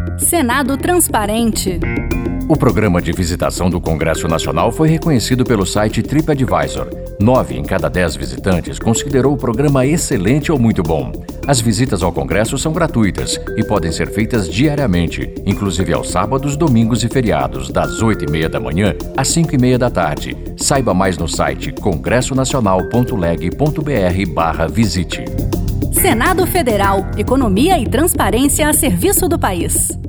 Senado Transparente. O programa de visitação do Congresso Nacional foi reconhecido pelo site TripAdvisor. 9 em cada 10 visitantes considerou o programa excelente ou muito bom. As visitas ao Congresso são gratuitas e podem ser feitas diariamente, inclusive aos sábados, domingos e feriados, das 8h30 da manhã às 5h30 da tarde. Saiba mais no site congressonacional.leg.br/visite. Senado Federal. Economia e transparência a serviço do país.